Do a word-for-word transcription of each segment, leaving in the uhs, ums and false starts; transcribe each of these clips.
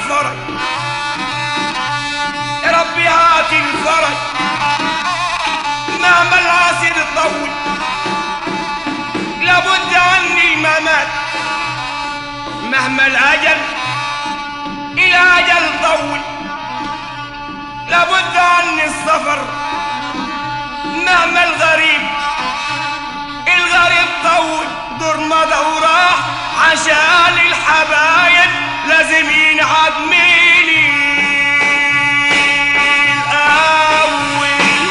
الفرج، يا ربي هات الفرج مهما العسير طول، لابد عني الممات مهما الأجل الأجل طول، لابد عني السفر مهما الغريب الغريب طول، دور مضى وراح عشان الحبايب لازم ينعدميني الأول.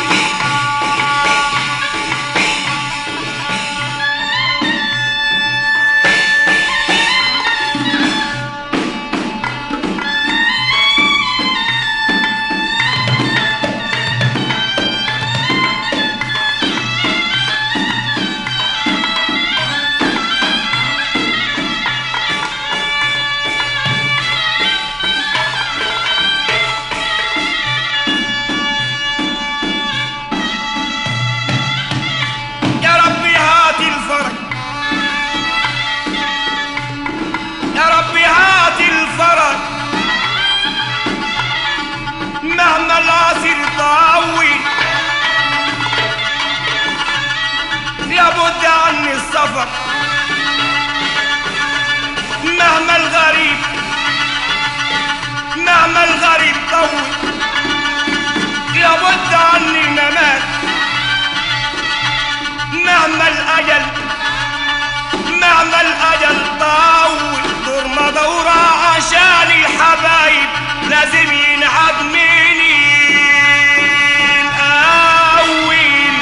مهما العصير طاوي لابد عني السفر مهما الغريب مهما الغريب طول، لابد عني الممات مهما الأجل مهما الأجل طول، دور مدورة عشان الحبايب لازم ينعدميني الأول.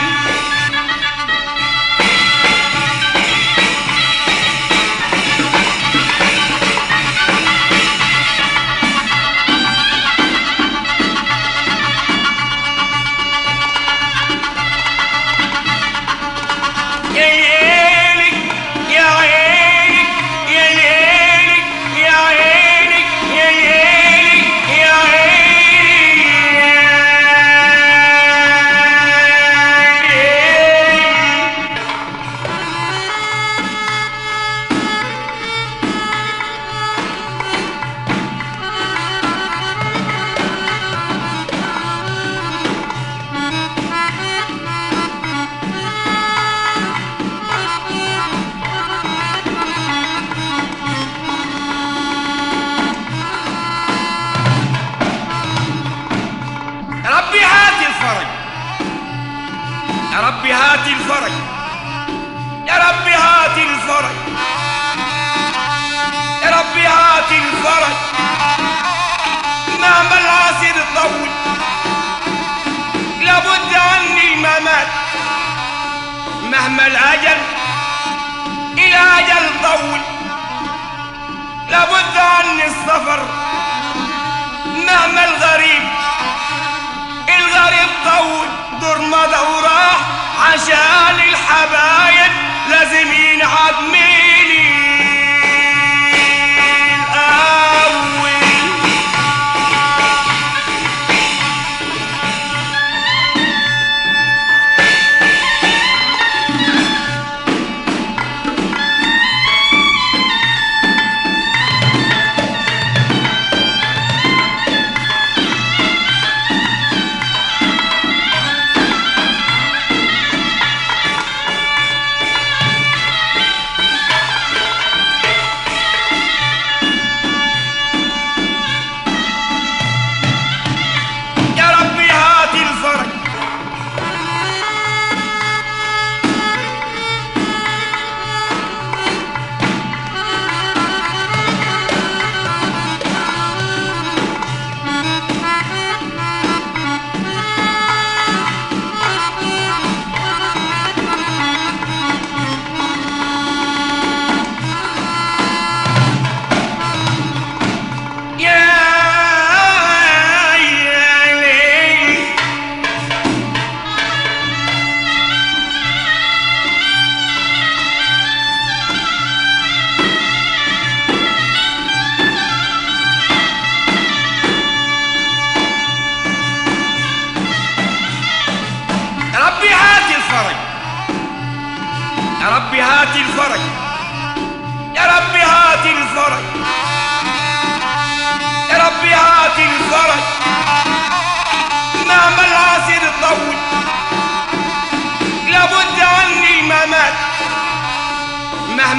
يا ربي هات الفرج، يا ربي هات الفرج، يا ربي هات الفرج مهما العسير طول، لابد عني الممات مهما الأجل الأجل طول، لابد عني السفر مهما الغريب الغريب طول، دور مضى وراح عشان الحبايب لازم ينعدميني الأول.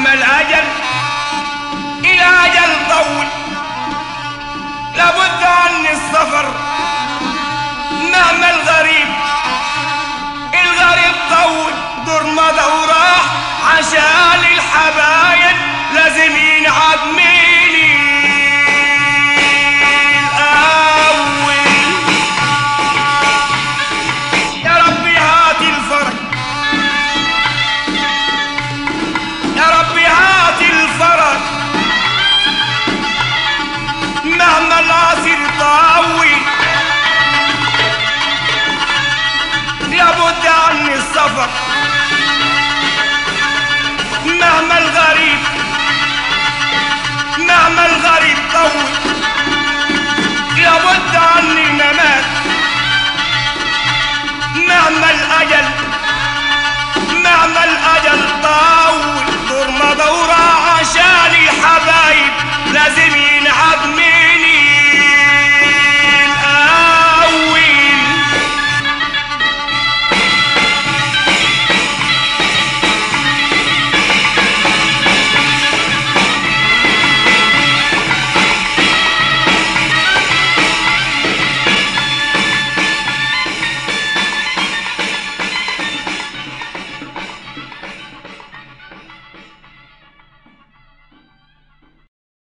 مهما الأجل الأجل طول لابد عني السفر مهما الغريب الغريب طول دور مضى وراح عشان الحبايب لازم ينعدميني الأول. يا ربي هات الفرج يا ربي هات الفرج مهما العصير طول لابد عني السفر مهما الغريب مهما الغريب طول لابد عني الممات مهما الأجل مهما الأجل طول دور مدورة عشان الحبايب لازم ينعدمي